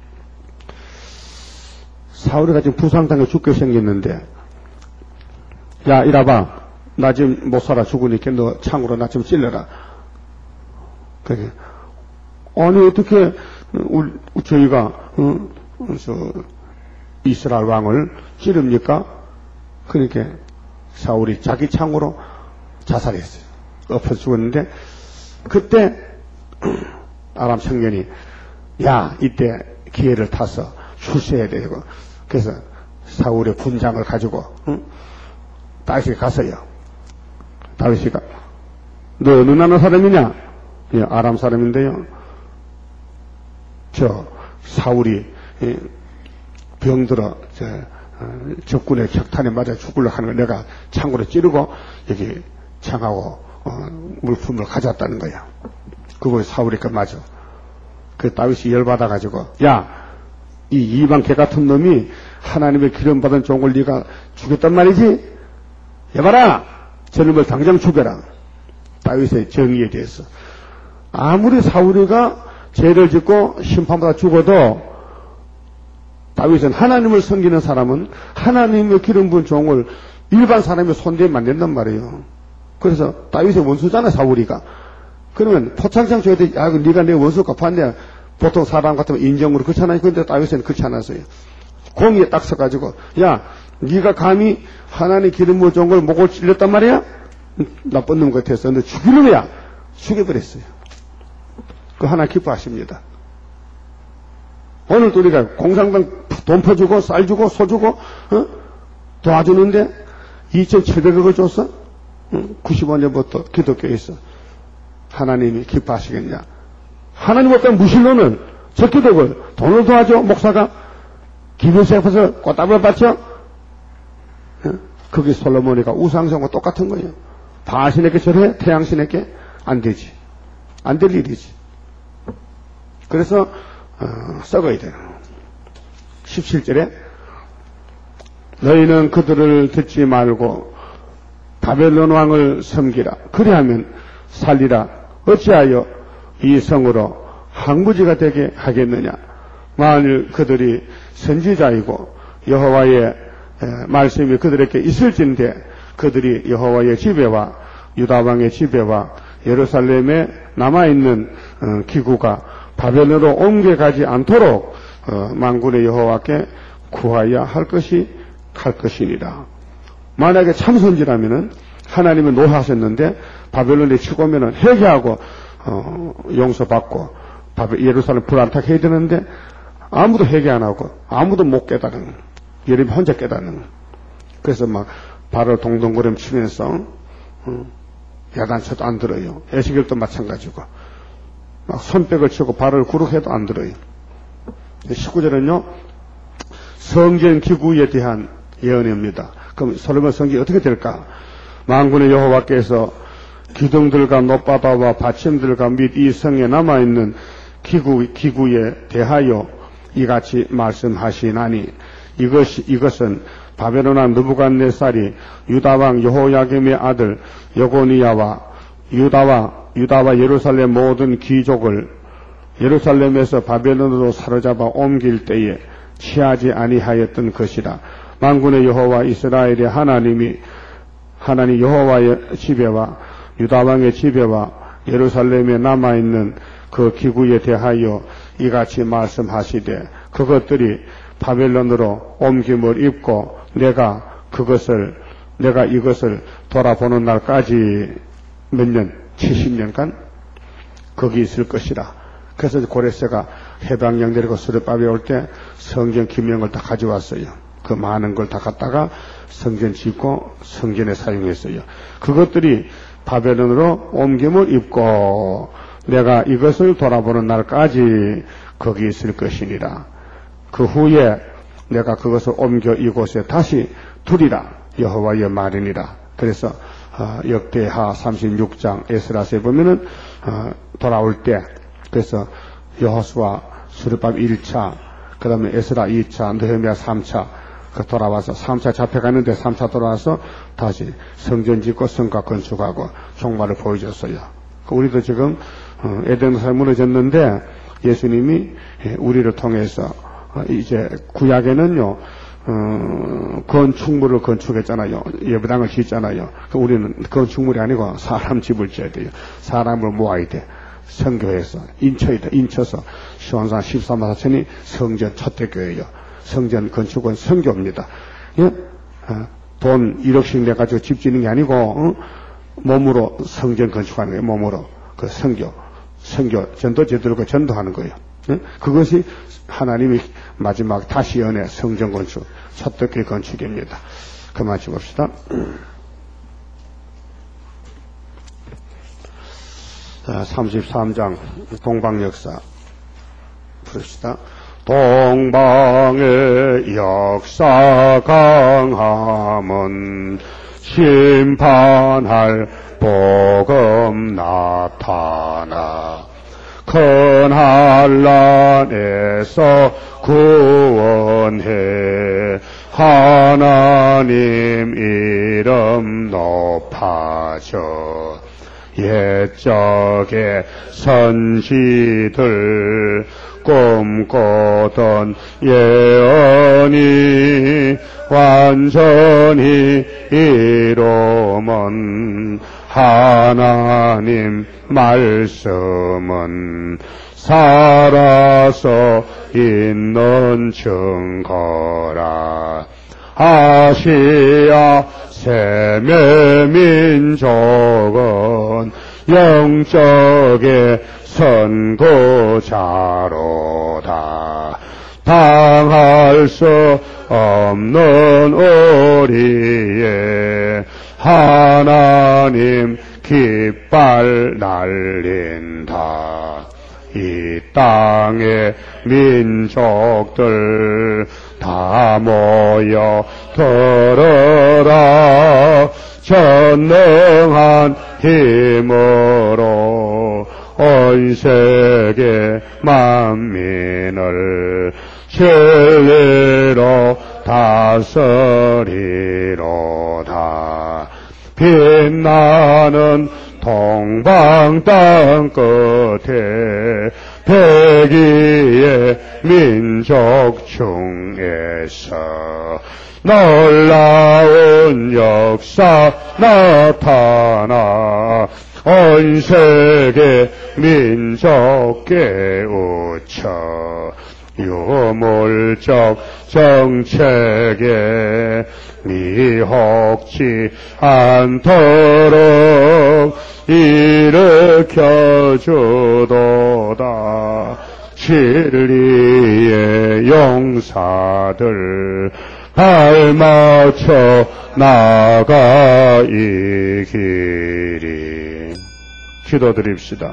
사울이가 지금 부상당해 죽게 생겼는데 야 이라봐 나 지금 못 살아 죽으니까 너 창으로 나 좀 찔러라. 그게 아니 어떻게 저희가 이스라엘 왕을 찌릅니까? 그러니까 사울이 자기 창으로 자살했어요. 엎어 죽었는데 그때 아람 청년이 야 이때 기회를 타서 출세해야 되고 그래서 사울의 분장을 가지고 다윗이 갔어요. 다윗이가 너 어느 나라 사람이냐? 예, 아람 사람인데요. 저 사울이 병들어 적군의 격탄에 맞아 죽으려고 하는 걸 내가 창으로 찌르고 여기 창하고 물품을 가져왔다는 거야. 그거 사울이니까 맞아. 그 다윗이 열받아가지고 야 이 이방 개 같은 놈이 하나님의 기름 받은 종을 네가 죽였단 말이지? 여봐라! 저놈을 당장 죽여라. 다윗의 정의에 대해서. 아무리 사울이가 죄를 짓고 심판받아 죽어도 다윗은 하나님을 섬기는 사람은 하나님의 기름 부은 종을 일반 사람이 손대면 안 된단 말이에요. 그래서 다윗의 원수잖아 사울이가. 그러면 포창장 줘야 돼. 야, 네가 내 원수 갚았네. 보통 사람 같으면 인정으로 그렇잖아요. 그런데 다윗은 그렇지 않았어요. 공의에 딱 서가지고 야 네가 감히 하나님 기름 부은 종을 목을 찔렸단 말이야? 나쁜 놈 같아서 너 죽이는 거야. 죽여버렸어요. 그 하나 기뻐하십니다. 오늘도 우리가 공산당 돈 퍼주고 쌀 주고 소 주고 도와주는데 2,700억을 줬어? 95년부터 기독교에서 하나님이 기뻐하시겠냐? 하나님 어떤 무신론은 저 기독을 돈을 도와줘 목사가 기부세 앞에서 꽃다발 받죠? 그게 솔로몬이가 우상성과 똑같은 거예요. 바알신에게 절해? 태양신에게? 안 되지. 안 될 일이지. 그래서 썩어야 돼요. 17절에 너희는 그들을 듣지 말고 바벨론 왕을 섬기라. 그리하면 살리라. 어찌하여 이 성으로 항무지가 되게 하겠느냐. 만일 그들이 선지자이고 여호와의 말씀이 그들에게 있을진데 그들이 여호와의 지배와 유다왕의 지배와 예루살렘에 남아있는 기구가 바벨론으로 옮겨가지 않도록 만군의 여호와께 구하여야 할 것이니라. 만약에 참선지라면은 하나님은 노하셨는데 바벨론에 치고 오면은 회개하고 용서받고 예루살렘 불안타게 해야 되는데 아무도 회개 안 하고 아무도 못 깨달은 예레미야 혼자 깨닫는. 그래서 막 발을 동동거림 치면서 야단쳐도 안 들어요. 에스겔도 마찬가지고 막 손뼉을 치고 발을 구르해도 안 들어요. 19절은요 성전 기구에 대한 예언입니다. 그럼 솔로몬 성전이 어떻게 될까? 만군의 여호와께서 기둥들과 높바다와 받침들과 및 이 성에 남아있는 기구에 대하여 이같이 말씀하시나니 이것은 바벨론 왕 느부갓네살이 유다왕 여호야김의 아들 여고니야와 유다와 예루살렘 모든 귀족을 예루살렘에서 바벨론으로 사로잡아 옮길 때에 취하지 아니하였던 것이라. 만군의 여호와 이스라엘의 하나님 여호와의 지배와 유다왕의 지배와 예루살렘에 남아있는 그 기구에 대하여 이같이 말씀하시되 그것들이 바벨론으로 옮김을 입고 내가 이것을 돌아보는 날까지 몇 년? 70년간 거기 있을 것이라. 그래서 고레스가 해방령 데리고 스룹밥에 올 때 성전 기명을 다 가져왔어요. 그 많은 걸 다 갖다가 성전 짓고 성전에 사용했어요. 그것들이 바벨론으로 옮김을 입고 내가 이것을 돌아보는 날까지 거기 있을 것이니라. 그 후에 내가 그것을 옮겨 이곳에 다시 두리라. 여호와의 말이니라. 그래서 역대하 36장 에스라서에 보면은 돌아올 때 그래서 여호수아 스룹밥 1차 그 다음에 에스라 2차 느헤미야 3차 돌아와서 3차 잡혀가는데 3차 돌아와서 다시 성전 짓고 성곽 건축하고 종말을 보여줬어요. 우리도 지금 에덴동산이 무너졌는데 예수님이 우리를 통해서 이제 구약에는요 건축물을 건축했잖아요. 예배당을 짓잖아요. 우리는 건축물이 아니고 사람 집을 지어야 돼요. 사람을 모아야 돼. 선교해서 인쳐서 시원산 13만 4천이 성전 첫대교회예요. 성전 건축은 선교입니다. 예? 돈 1억씩 내가지고 집 짓는 게 아니고 몸으로 성전 건축하는 거예요. 몸으로 그 선교 전도제 들고 전도하는 거예요. 예? 그것이 하나님이 마지막 다시 연애 성전 건축 첫대교회 건축입니다. 그만 짚읍시다. 자, 33장 동방역사 부릅시다. 동방의 역사 강함은 심판할 복음 나타나 큰 한란에서 구원해 하나님 이름 높아져 옛적의 선지들 꿈꾸던 예언이 완전히 이루면 하나님 말씀은 살아서 있는 증거라. 아시아 세계 민족은 영적의 선구자로다. 당할 수 없는 우리의 하나님 깃발 날린다. 이 땅의 민족들 다 모여 들어라. 전능한 힘으로 온 세계 만민을 진리로 다스리로다. 빛나는 동방 땅 끝에 백이의 민족 중에서 놀라운 역사 나타나 온 세계 민족 깨우쳐 유물적 정책에 미혹지 않도록 일으켜 주도다. 진리의 용사들 발맞춰 나가 이 길이. 기도드립시다.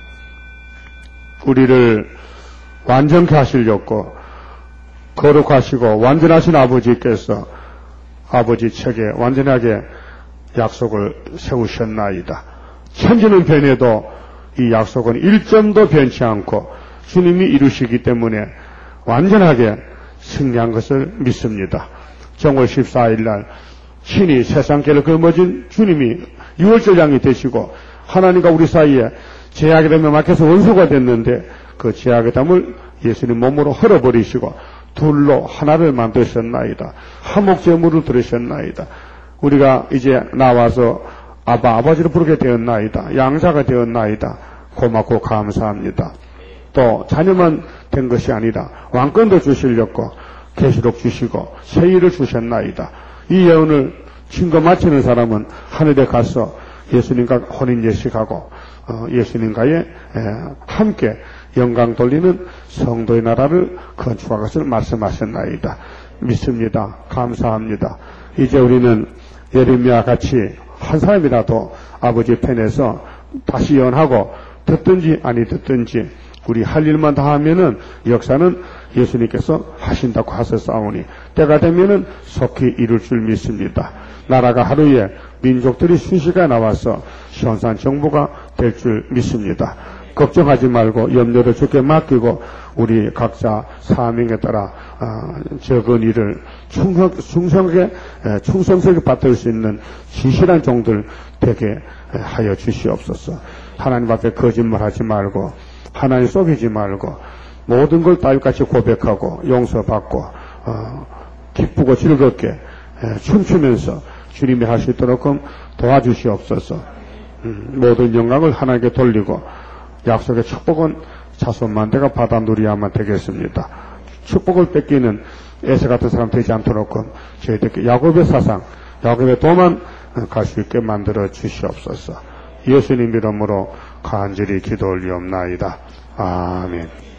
우리를 완전케 하시려고 거룩하시고 완전하신 아버지께서 아버지 책에 완전하게 약속을 세우셨나이다. 천지는 변해도 이 약속은 1점도 변치 않고 주님이 이루시기 때문에 완전하게 승리한 것을 믿습니다. 정월 14일 날 친히 세상길을 거머쥔 주님이 유월절양이 되시고 하나님과 우리 사이에 제약의 담에 막혀서 원수가 됐는데 그 제약의 담을 예수님 몸으로 헐어버리시고 둘로 하나를 만드셨나이다. 화목제물을 들으셨나이다. 우리가 이제 나와서 아버지를 부르게 되었나이다. 양자가 되었나이다. 고맙고 감사합니다. 또 자녀만 된 것이 아니라 왕권도 주시려고 계시록 주시고 세일을 주셨나이다. 이 예언을 증거 마치는 사람은 하늘에 가서 예수님과 혼인 예식하고 예수님과의 함께 영광 돌리는 성도의 나라를 건축할 것을 말씀하셨나이다. 믿습니다. 감사합니다. 이제 우리는 예레미야와 같이 한 사람이라도 아버지 편에서 다시 예언하고 듣든지 아니 듣든지 우리 할 일만 다 하면은 역사는 예수님께서 하신다고 하셨사오니 때가 되면은 속히 이룰 줄 믿습니다. 나라가 하루에 민족들이 순식간에 나와서 시원산 정부가 될 줄 믿습니다. 걱정하지 말고 염려를 주께 맡기고 우리 각자 사명에 따라 적은 일을 충성스럽게 받을 수 있는 진실한 종들 되게 하여 주시옵소서. 하나님 앞에 거짓말하지 말고 하나님 속이지 말고 모든 걸 따위같이 고백하고 용서받고 기쁘고 즐겁게 춤추면서 주님이 할 수 있도록 도와주시옵소서. 모든 영광을 하나님께 돌리고 약속의 축복은 자손만대가 받아 누리야만 되겠습니다. 축복을 뺏기는 에서 같은 사람 되지 않도록 저희들께 야곱의 사상, 야곱의 도만 갈 수 있게 만들어 주시옵소서. 예수님 이름으로 간절히 기도 올리옵나이다. 아멘.